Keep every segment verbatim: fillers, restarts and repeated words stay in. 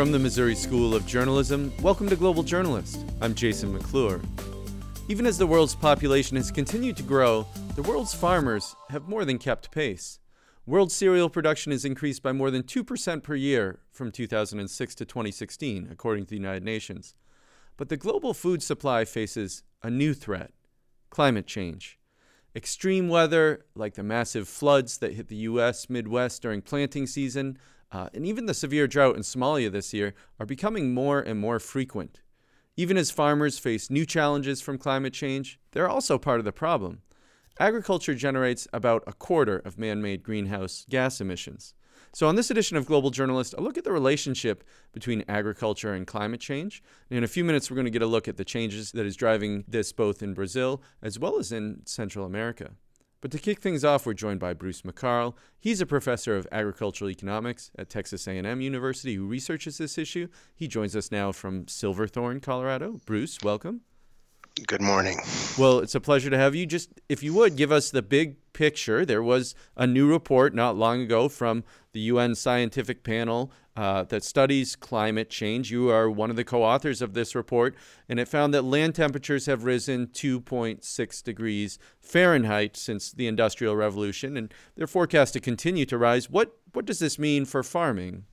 From the Missouri School of Journalism, welcome to Global Journalist. I'm Jason McClure. Even as the world's population has continued to grow, the world's farmers have more than kept pace. World cereal production has increased by more than two percent per year from two thousand six to twenty sixteen, according to the United Nations. But the global food supply faces a new threat: climate change. Extreme weather, like the massive floods that hit the U S Midwest during planting season, uh, and even the severe drought in Somalia this year, are becoming more and more frequent. Even as farmers face new challenges from climate change, they're also part of the problem. Agriculture generates about a quarter of man-made greenhouse gas emissions. So on this edition of Global Journalist, a look at the relationship between agriculture and climate change. And in a few minutes, we're going to get a look at the changes that is driving this both in Brazil as well as in Central America. But to kick things off, we're joined by Bruce McCarl. He's a professor of agricultural economics at Texas A and M University who researches this issue. He joins us now from Silverthorne, Colorado. Bruce, welcome. Good morning. Well, it's a pleasure to have you. Just, if you would, give us the big picture. There was a new report not long ago from the U N scientific panel uh, that studies climate change. You are one of the co-authors of this report, and it found that land temperatures have risen two point six degrees Fahrenheit since the Industrial Revolution, and they're forecast to continue to rise. What, what does this mean for farming?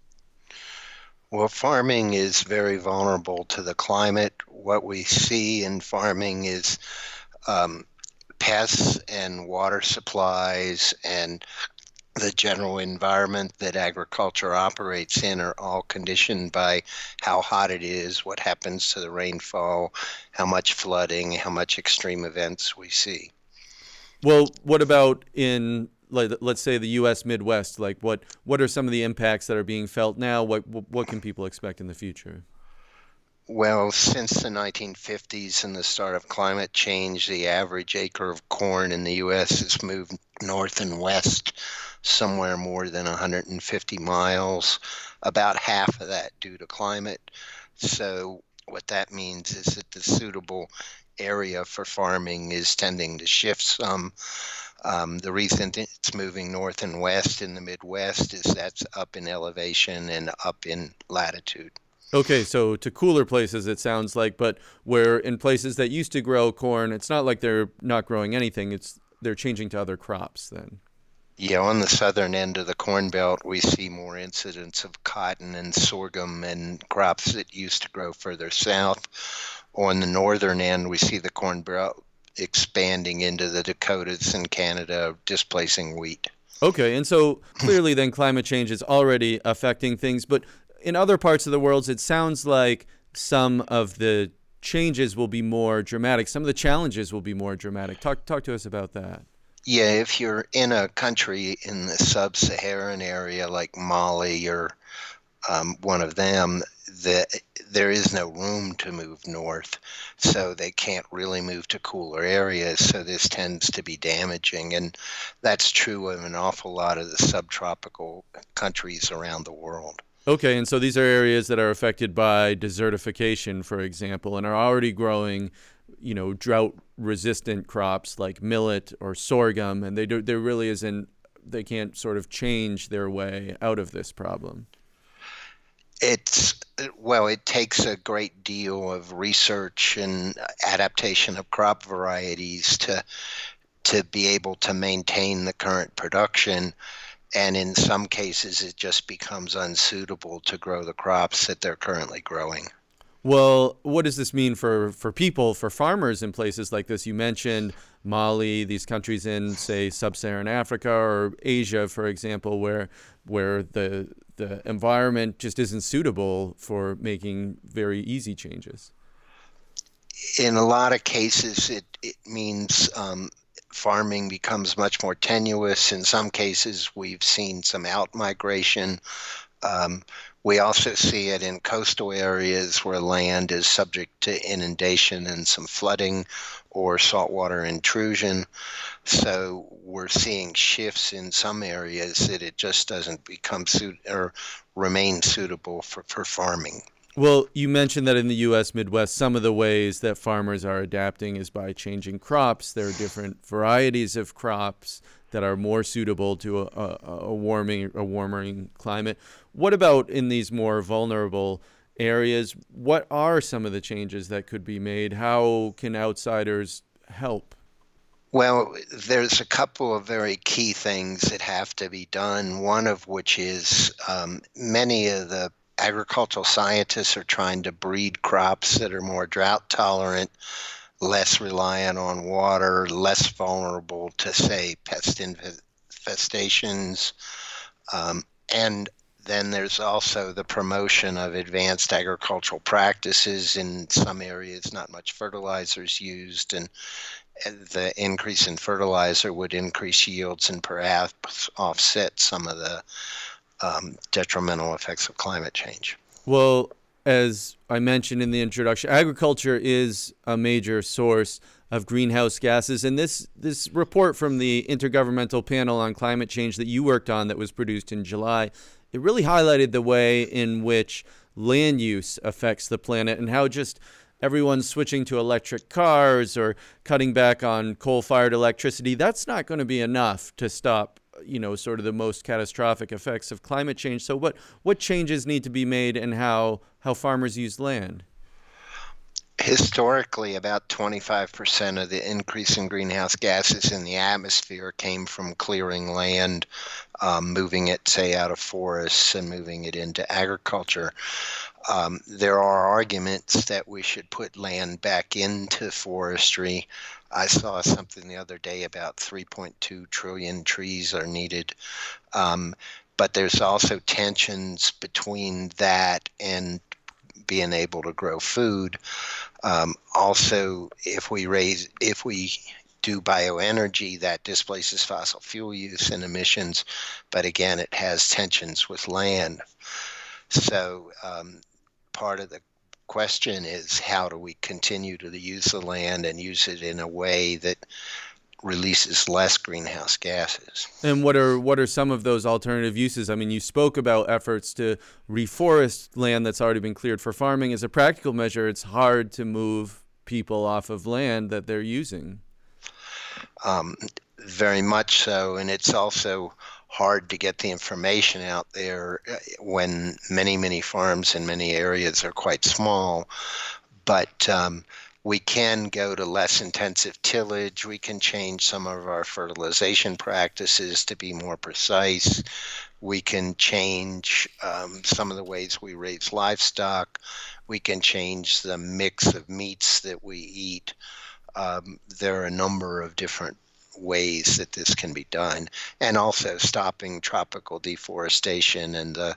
Well, farming is very vulnerable to the climate. What we see in farming is um, pests and water supplies and the general environment that agriculture operates in are all conditioned by how hot it is, what happens to the rainfall, how much flooding, how much extreme events we see. Well, what about in, like, let's say, the U S Midwest? Like, what, what are some of the impacts that are being felt now? What, what can people expect in the future? Well, since the nineteen fifties and the start of climate change, the average acre of corn in the U S has moved north and west somewhere more than one hundred fifty miles, about half of that due to climate. So what that means is that the suitable area for farming is tending to shift some. Um, the reason it's moving north and west in the Midwest is that's up in elevation and up in latitude. Okay, so to cooler places, it sounds like, but where in places that used to grow corn, it's not like they're not growing anything, it's they're changing to other crops then. Yeah, on the southern end of the Corn Belt, we see more incidents of cotton and sorghum and crops that used to grow further south. On the northern end, we see the Corn Belt expanding into the Dakotas and Canada, displacing wheat. Okay, and so clearly then climate change is already affecting things, but in other parts of the world, it sounds like some of the changes will be more dramatic. Some of the challenges will be more dramatic. Talk talk to us about that. Yeah, if you're in a country in the sub-Saharan area like Mali or um, one of them, the, there is no room to move north, so they can't really move to cooler areas, so this tends to be damaging, and that's true of an awful lot of the subtropical countries around the world. Okay, and so these are areas that are affected by desertification, for example, and are already growing, you know, drought-resistant crops like millet or sorghum, and they do, there really isn't, they can't sort of change their way out of this problem. It's, well, it takes a great deal of research and adaptation of crop varieties to to be able to maintain the current production. And in some cases, it just becomes unsuitable to grow the crops that they're currently growing. Well, what does this mean for, for people, for farmers in places like this? You mentioned Mali, these countries in, say, sub-Saharan Africa or Asia, for example, where where the the environment just isn't suitable for making very easy changes. In a lot of cases, it, it means um, farming becomes much more tenuous. In some cases, we've seen some out-migration. Um, we also see it in coastal areas where land is subject to inundation and some flooding or saltwater intrusion. So we're seeing shifts in some areas that it just doesn't become suit or remain suitable for, for farming. Well, you mentioned that in the U S Midwest, some of the ways that farmers are adapting is by changing crops. There are different varieties of crops that are more suitable to a, a, a warming, a warming climate. What about in these more vulnerable areas? What are some of the changes that could be made? How can outsiders help? Well, there's a couple of very key things that have to be done, one of which is um, many of the agricultural scientists are trying to breed crops that are more drought tolerant, less reliant on water, less vulnerable to, say, pest infestations. Um, and then there's also the promotion of advanced agricultural practices. In some areas, not much fertilizer is used, and the increase in fertilizer would increase yields and perhaps offset some of the um, detrimental effects of climate change. Well, as I mentioned in the introduction, agriculture is a major source of greenhouse gases. And this, this report from the Intergovernmental Panel on Climate Change that you worked on that was produced in July, it really highlighted the way in which land use affects the planet and how just everyone's switching to electric cars or cutting back on coal-fired electricity. That's not going to be enough to stop, you know, sort of the most catastrophic effects of climate change. So what, what changes need to be made and how, how farmers use land? Historically, about twenty-five percent of the increase in greenhouse gases in the atmosphere came from clearing land, um, moving it, say, out of forests and moving it into agriculture. Um, there are arguments that we should put land back into forestry. I saw something the other day about three point two trillion trees are needed. Um, but there's also tensions between that and being able to grow food. Um, also, if we raise, if we do bioenergy, that displaces fossil fuel use and emissions, but again, it has tensions with land. So um, part of the question is, how do we continue to use the land and use it in a way that releases less greenhouse gases? And what are what are some of those alternative uses? I mean, you spoke about efforts to reforest land that's already been cleared for farming. As a practical measure, it's hard to move people off of land that they're using. Um, very much so, and it's also hard to get the information out there when many, many farms in many areas are quite small. But um, we can go to less intensive tillage. We can change some of our fertilization practices to be more precise. We can change um, some of the ways we raise livestock. We can change the mix of meats that we eat. Um, there are a number of different ways that this can be done, and also stopping tropical deforestation and the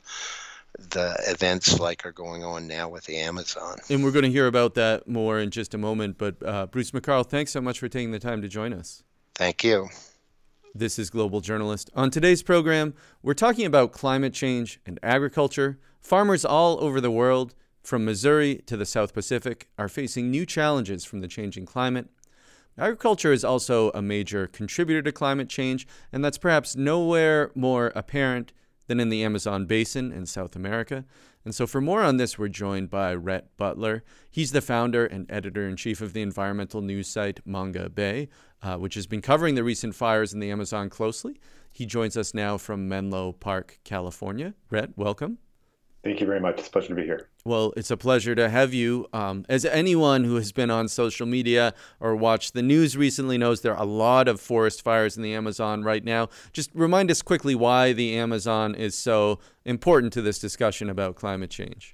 the events like are going on now with the Amazon. And we're going to hear about that more in just a moment. But uh, Bruce McCarl, thanks so much for taking the time to join us. Thank you. This is Global Journalist. On today's program, we're talking about climate change and agriculture. Farmers all over the world, from Missouri to the South Pacific, are facing new challenges from the changing climate. Agriculture is also a major contributor to climate change, and that's perhaps nowhere more apparent than in the Amazon basin in South America. And so for more on this, we're joined by Rhett Butler. He's the founder and editor-in-chief of the environmental news site Manga Bay, uh, which has been covering the recent fires in the Amazon closely. He joins us now from Menlo Park, California. Rhett, welcome. Thank you very much. It's a pleasure to be here. Well, it's a pleasure to have you. Um, as anyone who has been on social media or watched the news recently knows, there are a lot of forest fires in the Amazon right now. Just remind us quickly why the Amazon is so important to this discussion about climate change.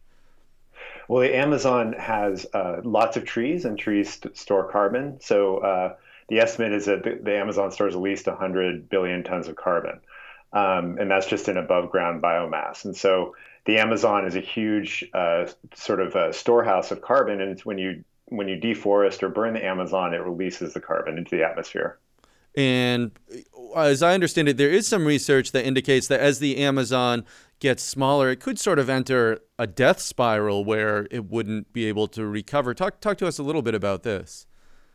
Well, the Amazon has uh, lots of trees, and trees st- store carbon. So uh, the estimate is that the, the Amazon stores at least one hundred billion tons of carbon. Um, and that's just in above ground biomass. And so the Amazon is a huge uh, sort of a storehouse of carbon, and it's when you when you deforest or burn the Amazon, it releases the carbon into the atmosphere. And as I understand it, there is some research that indicates that as the Amazon gets smaller, it could sort of enter a death spiral where it wouldn't be able to recover. Talk talk to us a little bit about this.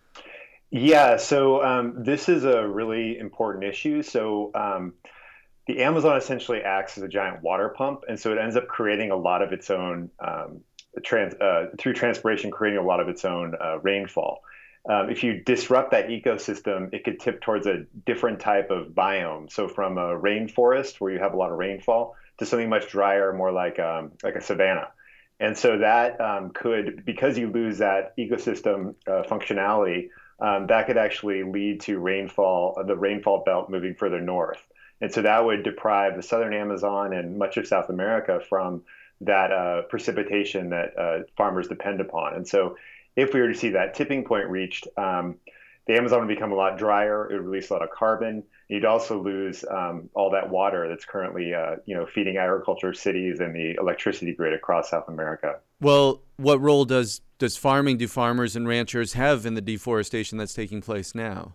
Yeah, so um, this is a really important issue. So um, the Amazon essentially acts as a giant water pump, and so it ends up creating a lot of its own, um, trans, uh, through transpiration, creating a lot of its own uh, rainfall. um, if you disrupt that ecosystem, it could tip towards a different type of biome. So from a rainforest where you have a lot of rainfall to something much drier, more like um, like a savanna. And so that um, could, because you lose that ecosystem uh, functionality, um, that could actually lead to rainfall, the rainfall belt moving further north. And so that would deprive the southern Amazon and much of South America from that uh, precipitation that uh, farmers depend upon. And so if we were to see that tipping point reached, um, the Amazon would become a lot drier. It would release a lot of carbon. You'd also lose um, all that water that's currently, uh, you know, feeding agriculture, cities, and the electricity grid across South America. Well, what role does does farming, do farmers and ranchers have in the deforestation that's taking place now?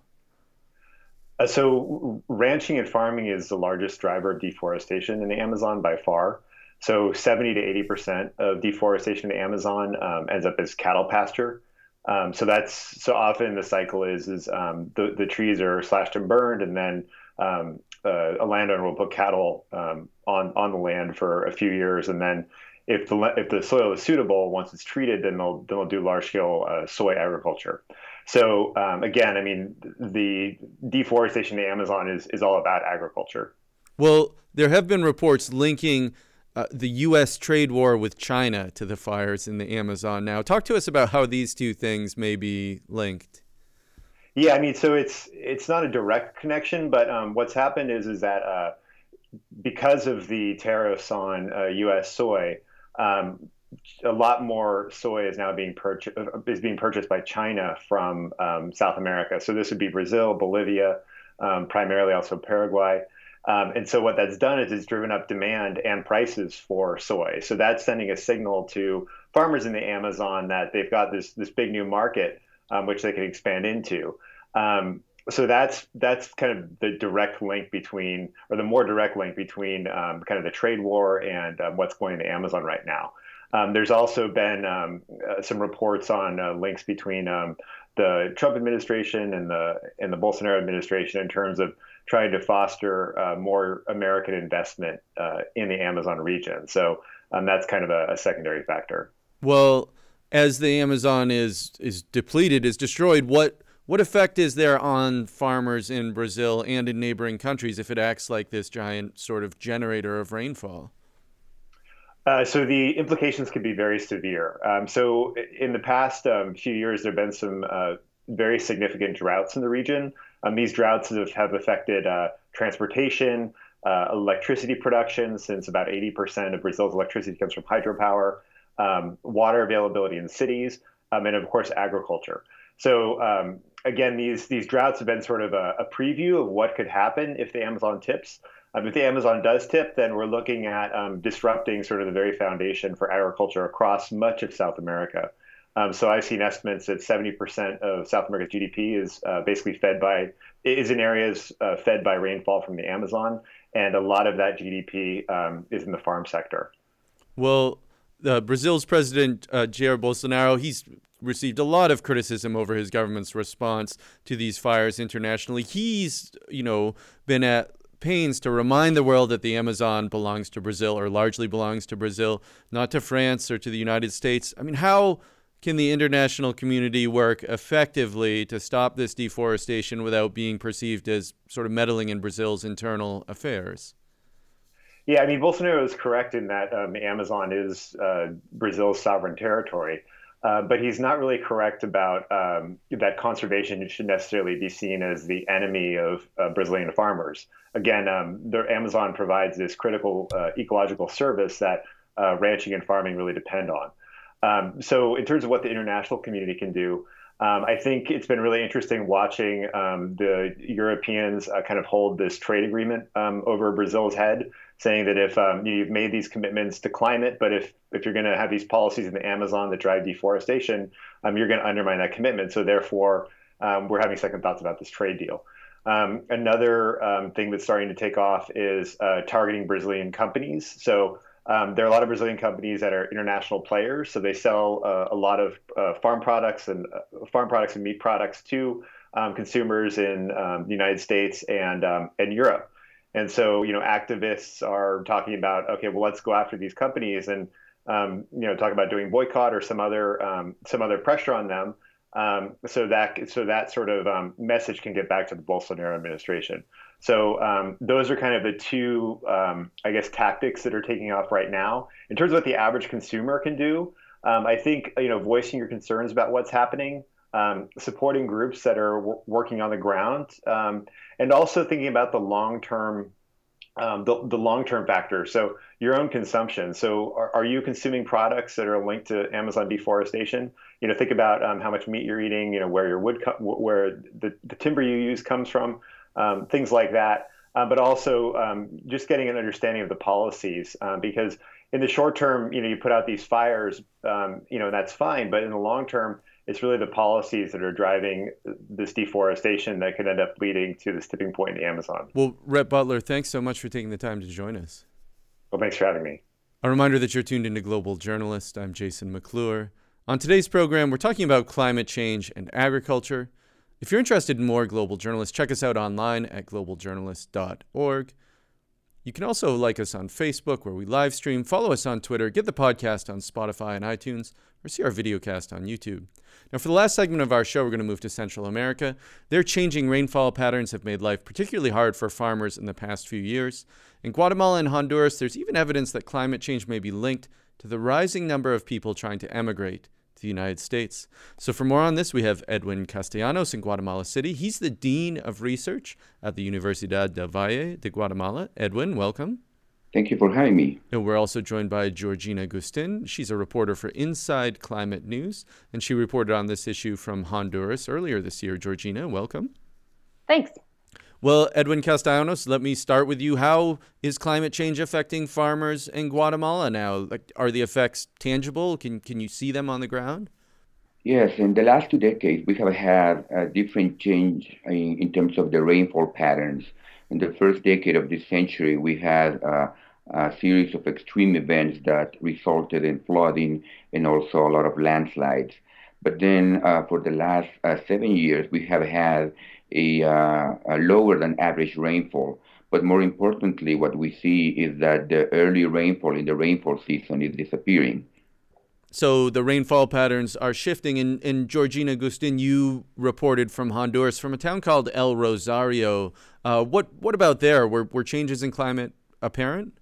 Uh, so ranching and farming is the largest driver of deforestation in the Amazon by far. So seventy to eighty percent of deforestation in the Amazon um, ends up as cattle pasture. Um, so that's so often the cycle is is um, the the trees are slashed and burned, and then um, uh, a landowner will put cattle um, on on the land for a few years, and then if the if the soil is suitable, once it's treated, then they'll then they'll do large scale uh, soy agriculture. So um, again, I mean, the deforestation in the Amazon is is all about agriculture. Well, there have been reports linking Uh, the U S trade war with China to the fires in the Amazon now. Talk to us about how these two things may be linked. Yeah, I mean, so it's it's not a direct connection, but um, what's happened is is that uh, because of the tariffs on uh, U S soy, um, a lot more soy is now being purchased is being purchased by China from um, South America. So this would be Brazil, Bolivia, um, primarily also Paraguay. Um, and so what that's done is it's driven up demand and prices for soy. So that's sending a signal to farmers in the Amazon that they've got this this big new market um, which they can expand into. Um, so that's that's kind of the direct link between, or the more direct link between um, kind of the trade war and um, what's going in the Amazon right now. Um, there's also been um, uh, some reports on uh, links between um, the Trump administration and the and the Bolsonaro administration in terms of trying to foster uh, more American investment uh, in the Amazon region. So um, that's kind of a, a secondary factor. Well, as the Amazon is is depleted, is destroyed, what what effect is there on farmers in Brazil and in neighboring countries if it acts like this giant sort of generator of rainfall? Uh, so the implications could be very severe. Um, so in the past um, few years, there have been some uh, very significant droughts in the region. Um, these droughts have, have affected uh, transportation, uh, electricity production, since about eighty percent of Brazil's electricity comes from hydropower, um, water availability in cities, um, and of course, agriculture. So um, again, these, these droughts have been sort of a, a preview of what could happen if the Amazon tips. Um, if the Amazon does tip, then we're looking at um, disrupting sort of the very foundation for agriculture across much of South America. Um, so I've seen estimates that seventy percent of South America's G D P is uh, basically fed by, is in areas uh, fed by rainfall from the Amazon. And a lot of that G D P um, is in the farm sector. Well, uh, Brazil's president, uh, Jair Bolsonaro, he's received a lot of criticism over his government's response to these fires internationally. He's, you know, been at pains to remind the world that the Amazon belongs to Brazil, or largely belongs to Brazil, not to France or to the United States. I mean, how can the international community work effectively to stop this deforestation without being perceived as sort of meddling in Brazil's internal affairs? Yeah, I mean, Bolsonaro is correct in that um, the Amazon is uh, Brazil's sovereign territory. Uh, but he's not really correct about um, that conservation should necessarily be seen as the enemy of uh, Brazilian farmers. Again, um, the Amazon provides this critical uh, ecological service that uh, ranching and farming really depend on. Um, so in terms of what the international community can do, um, I think it's been really interesting watching um, the Europeans uh, kind of hold this trade agreement um, over Brazil's head, saying that if um, you've made these commitments to climate, but if if you're going to have these policies in the Amazon that drive deforestation, um, you're going to undermine that commitment. So therefore, um, we're having second thoughts about this trade deal. Um, another um, thing that's starting to take off is uh, targeting Brazilian companies. So um, there are a lot of Brazilian companies that are international players. So they sell uh, a lot of uh, farm products and uh, farm products and meat products to um, consumers in um, the United States and um, and Europe. And so, you know, activists are talking about, okay, well, let's go after these companies and, um, you know, talk about doing boycott or some other um, some other pressure on them. Um, so that so that sort of um, message can get back to the Bolsonaro administration. So um, those are kind of the two, um, I guess, tactics that are taking off right now. In terms of what the average consumer can do, um, I think you know voicing your concerns about what's happening, um, supporting groups that are w- working on the ground, um, and also thinking about the long term. Um, the, the long-term factor. So your own consumption. So are, are you consuming products that are linked to Amazon deforestation? You know, think about um, how much meat you're eating. You know, where your wood, co- where the, the timber you use comes from, um, things like that. Uh, but also um, just getting an understanding of the policies, uh, because in the short term, you know, you put out these fires, um, you know, and that's fine. But in the long term, it's really the policies that are driving this deforestation that could end up leading to this tipping point in the Amazon. Well, Rhett Butler, thanks so much for taking the time to join us. Well, thanks for having me. A reminder that you're tuned into Global Journalist. I'm Jason McClure. On today's program, we're talking about climate change and agriculture. If you're interested in more Global Journalist, check us out online at global journalist dot org. You can also like us on Facebook, where we live stream, follow us on Twitter, get the podcast on Spotify and iTunes, or see our videocast on YouTube. Now, for the last segment of our show, we're going to move to Central America. Their changing rainfall patterns have made life particularly hard for farmers in the past few years. In Guatemala and Honduras, there's even evidence that climate change may be linked to the rising number of people trying to emigrate to the United States. So for more on this, we have Edwin Castellanos in Guatemala City. He's the Dean of Research at the Universidad del Valle de Guatemala. Edwin, welcome. Thank you for having me. And we're also joined by Georgina Gustin. She's a reporter for Inside Climate News, and she reported on this issue from Honduras earlier this year. Georgina, welcome. Thanks. Well, Edwin Castellanos, let me start with you. How is climate change affecting farmers in Guatemala now? Like, are the effects tangible? Can can you see them on the ground? Yes, in the last two decades, we have had a different change in, in terms of the rainfall patterns. In the first decade of this century, we had uh, a series of extreme events that resulted in flooding and also a lot of landslides. But then uh, for the last uh, seven years, we have had a, uh, a lower than average rainfall. But more importantly, what we see is that the early rainfall in the rainfall season is disappearing. So the rainfall patterns are shifting. And, and Georgina Gustin, you reported from Honduras, from a town called El Rosario. Uh, what what about there? Were, were changes in climate apparent?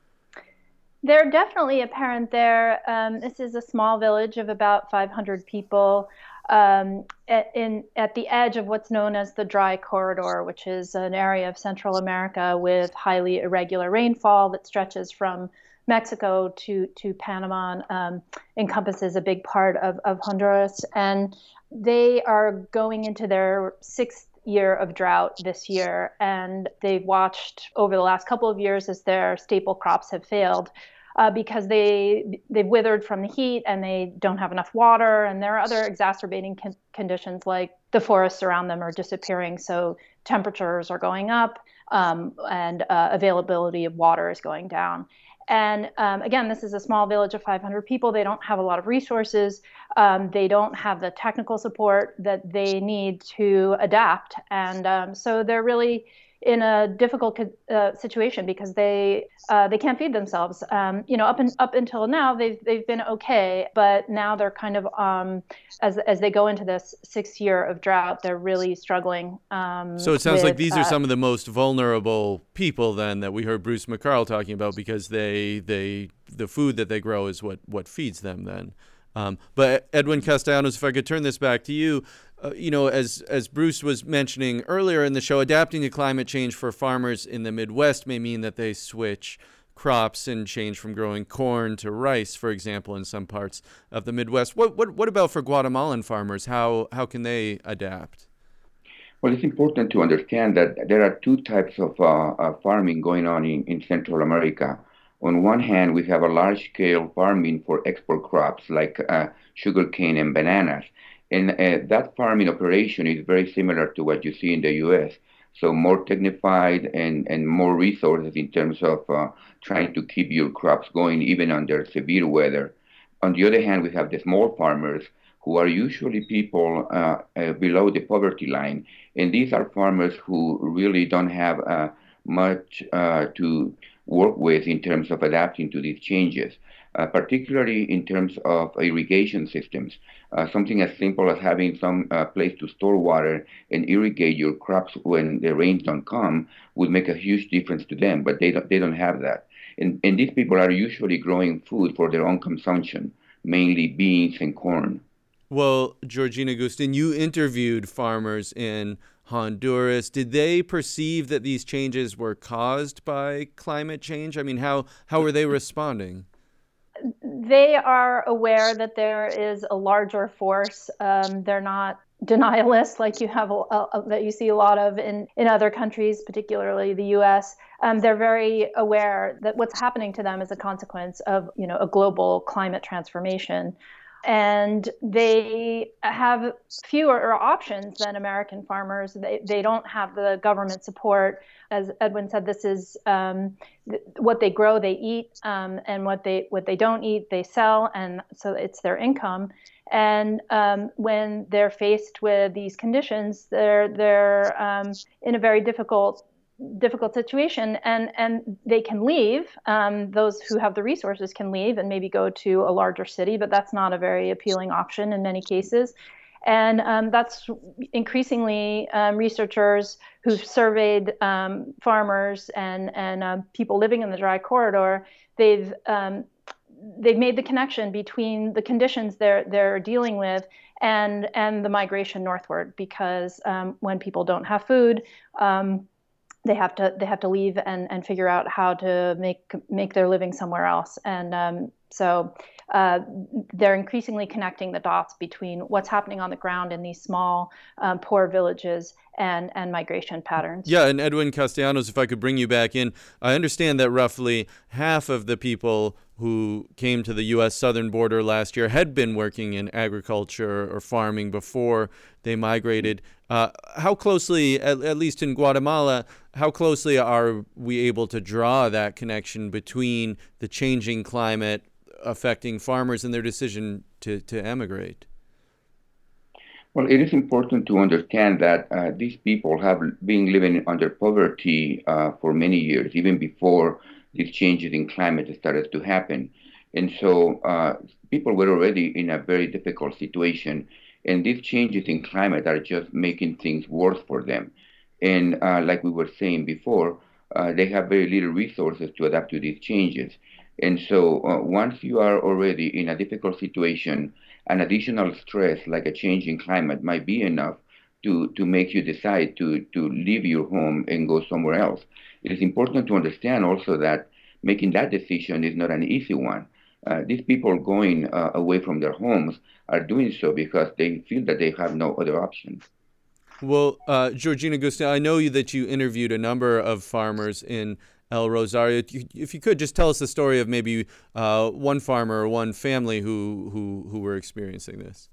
They're definitely apparent there. Um, this is a small village of about five hundred people um, at, in, at the edge of what's known as the Dry Corridor, which is an area of Central America with highly irregular rainfall that stretches from Mexico to, to Panama, um, encompasses a big part of, of Honduras. And they are going into their sixth year of drought this year. And they've watched over the last couple of years as their staple crops have failed uh, because they, they've withered from the heat and they don't have enough water. And there are other exacerbating con- conditions like the forests around them are disappearing. So temperatures are going up um, and uh, availability of water is going down. And um, again, this is a small village of five hundred people. They don't have a lot of resources. Um, they don't have the technical support that they need to adapt. And um, so they're really in a difficult uh, situation because they uh, they can't feed themselves. Um, you know, up and up until now, they've they've been okay, but now they're kind of um, as as they go into this sixth year of drought, they're really struggling. Um, so it sounds with, like these uh, are some of the most vulnerable people then that we heard Bruce McCarl talking about because they they the food that they grow is what what feeds them then. Um, but Edwin Castellanos, if I could turn this back to you, uh, you know, as as Bruce was mentioning earlier in the show, adapting to climate change for farmers in the Midwest may mean that they switch crops and change from growing corn to rice, for example, in some parts of the Midwest. What what what about for Guatemalan farmers? How how can they adapt? Well, it's important to understand that there are two types of uh, uh, farming going on in, in Central America. On one hand, we have a large-scale farming for export crops like uh, sugarcane and bananas. And uh, that farming operation is very similar to what you see in the U S. So more technified and, and more resources in terms of uh, trying to keep your crops going even under severe weather. On the other hand, we have the small farmers who are usually people uh, uh, below the poverty line. And these are farmers who really don't have uh, much uh, to work with in terms of adapting to these changes. uh, particularly in terms of irrigation systems. Uh, something as simple as having some uh, place to store water and irrigate your crops when the rains don't come would make a huge difference to them, but they don't, they don't have that. And, and these people are usually growing food for their own consumption, mainly beans and corn. Well, Georgina Gustin, you interviewed farmers in Honduras. Did they perceive that these changes were caused by climate change? I mean, how, how were they responding? They are aware that there is a larger force. Um, they're not denialists like you have a, a, that you see a lot of in, in other countries, particularly the U S. Um, they're very aware that what's happening to them is a consequence of, you know, a global climate transformation. And they have fewer options than American farmers. They they don't have the government support. As Edwin said, this is um, th- what they grow, they eat, um, and what they what they don't eat, they sell, and so it's their income. And um, when they're faced with these conditions, they're they're um, in a very difficult difficult situation, and and they can leave. Um, those who have the resources can leave and maybe go to a larger city, but that's not a very appealing option in many cases. And um, that's increasingly um, researchers who've surveyed um, farmers and and uh, people living in the dry corridor. They've um, they've made the connection between the conditions they're they're dealing with and and the migration northward, because um, when people don't have food, um, they have to they have to leave and, and figure out how to make make their living somewhere else. And um, so uh, they're increasingly connecting the dots between what's happening on the ground in these small, um, poor villages and, and migration patterns. Yeah, and Edwin Castellanos, if I could bring you back in, I understand that roughly half of the people who came to the U S southern border last year had been working in agriculture or farming before they migrated. Uh, how closely, at, at least in Guatemala, how closely are we able to draw that connection between the changing climate affecting farmers and their decision to, to emigrate? Well, it is important to understand that uh, these people have been living under poverty uh, for many years, even before these changes in climate started to happen. And so uh, people were already in a very difficult situation. And these changes in climate are just making things worse for them. And uh, like we were saying before, uh, they have very little resources to adapt to these changes. And so uh, once you are already in a difficult situation, an additional stress like a change in climate might be enough to, to make you decide to, to leave your home and go somewhere else. It is important to understand also that making that decision is not an easy one. Uh, these people going uh, away from their homes are doing so because they feel that they have no other option. Well, uh, Georgina Gustin, I know you, that you interviewed a number of farmers in El Rosario. If you could just tell us the story of maybe uh, one farmer or one family who, who, who were experiencing this.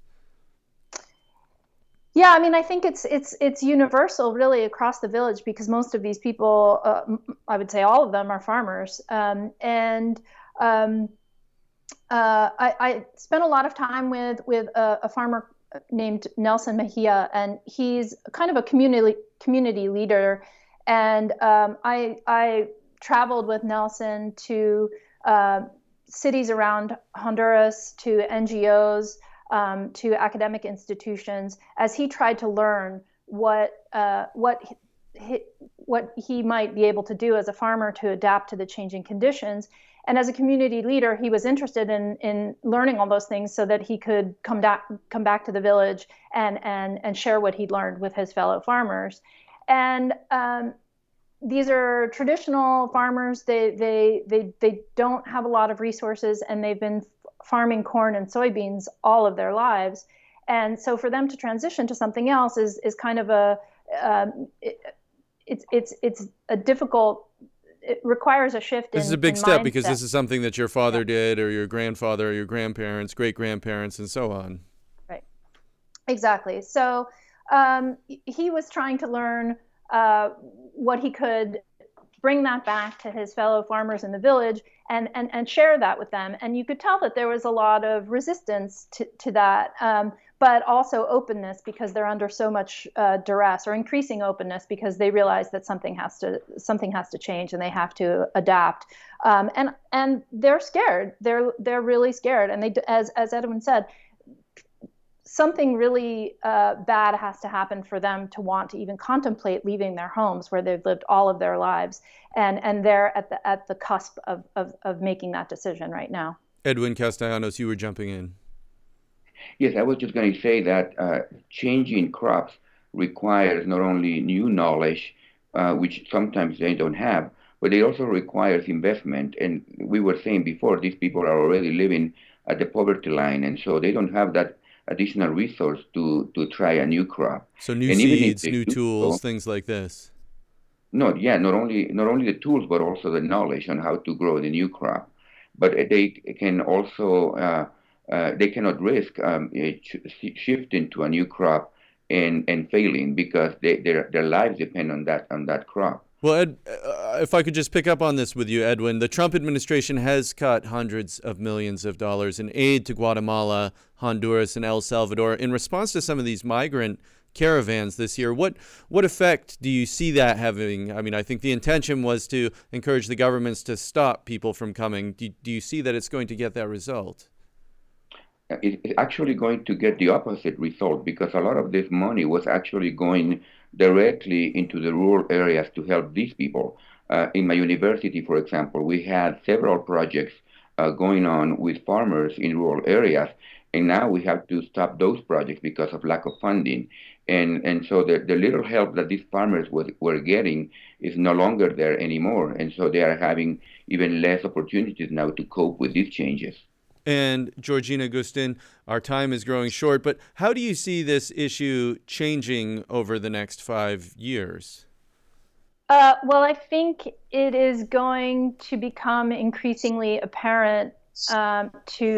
Yeah, I mean, I think it's it's it's universal, really, across the village, because most of these people, uh, I would say all of them, are farmers. Um, and um, uh, I, I spent a lot of time with with a, a farmer named Nelson Mejia, and he's kind of a community community leader. And um, I I traveled with Nelson to uh, cities around Honduras, to N G Os. Um, to academic institutions, as he tried to learn what uh, what he, what he might be able to do as a farmer to adapt to the changing conditions. And as a community leader, he was interested in in learning all those things so that he could come back come back to the village and and and share what he'd learned with his fellow farmers. And um, these are traditional farmers. They they they they don't have a lot of resources, and they've been farming corn and soybeans all of their lives. And so for them to transition to something else is is kind of a um, it, it's it's it's a difficult, it requires a shift. This in, is a big in step mindset. because this is something that your father yeah. did, or your grandfather, or your grandparents, great grandparents, and so on. Right. Exactly. So um, he was trying to learn uh, what he could, bring that back to his fellow farmers in the village and, and, and share that with them. And you could tell that there was a lot of resistance to, to that. Um, but also openness because they're under so much uh, duress, or increasing openness because they realize that something has to something has to change and they have to adapt. Um, and and they're scared. They're they're really scared. And they, as as Edwin said, something really uh, bad has to happen for them to want to even contemplate leaving their homes where they've lived all of their lives. And and they're at the at the cusp of of, of making that decision right now. Edwin Castellanos, you were jumping in. Yes, I was just going to say that uh, changing crops requires not only new knowledge, uh, which sometimes they don't have, but it also requires investment. And we were saying before, these people are already living at the poverty line, and so they don't have that additional resource to, to try a new crop. So new and seeds, new do, tools, so, things like this. No, yeah, not only not only the tools, but also the knowledge on how to grow the new crop. But they can also uh, uh, they cannot risk um, shifting to a new crop and, and failing because they, their their lives depend on that on that crop. Well, Ed, uh, if I could just pick up on this with you, Edwin, the Trump administration has cut hundreds of millions of dollars in aid to Guatemala, Honduras, and El Salvador in response to some of these migrant caravans this year. What what effect do you see that having? I mean, I think the intention was to encourage the governments to stop people from coming. Do, do you see that it's going to get that result? It's actually going to get the opposite result because a lot of this money was actually going directly into the rural areas to help these people. Uh, in my university, for example, we had several projects uh, going on with farmers in rural areas, and now we have to stop those projects because of lack of funding. And and so the, the little help that these farmers were, were getting is no longer there anymore. And so they are having even less opportunities now to cope with these changes. And Georgina Gustin, our time is growing short, but how do you see this issue changing over the next five years? Uh, well, I think it is going to become increasingly apparent um,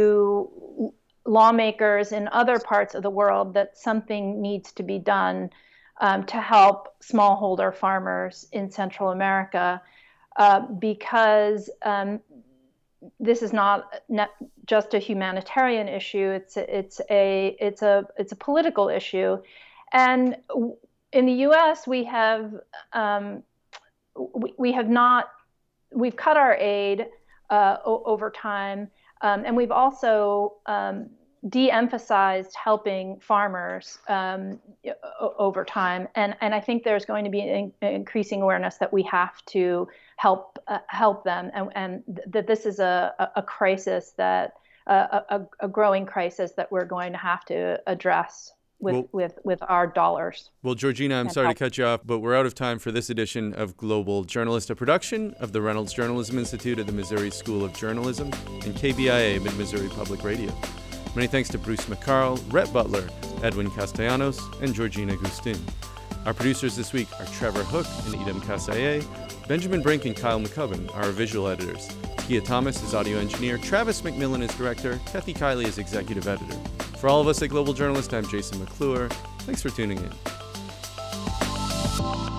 to lawmakers in other parts of the world that something needs to be done um, to help smallholder farmers in Central America uh, because um, this is not just a humanitarian issue. It's a, it's a it's a it's a political issue, and in the U S we have um, we, we have not we've cut our aid uh, o- over time, um, and we've also um, de-emphasized helping farmers um, over time. And and I think there's going to be an increasing awareness that we have to help uh, help them, and, and th- that this is a, a crisis that uh, a, a growing crisis that we're going to have to address with well, with, with our dollars. Well, Georgina, I'm sorry help. to cut you off, but we're out of time for this edition of Global Journalist, a production of the Reynolds Journalism Institute at the Missouri School of Journalism and K B I A, Mid-Missouri Public Radio. Many thanks to Bruce McCarl, Rhett Butler, Edwin Castellanos, and Georgina Gustin. Our producers this week are Trevor Hook and Idem Kasaye. Benjamin Brink and Kyle McCubbin are our visual editors. Kia Thomas is audio engineer. Travis McMillan is director. Kathy Kiley is executive editor. For all of us at Global Journalist, I'm Jason McClure. Thanks for tuning in.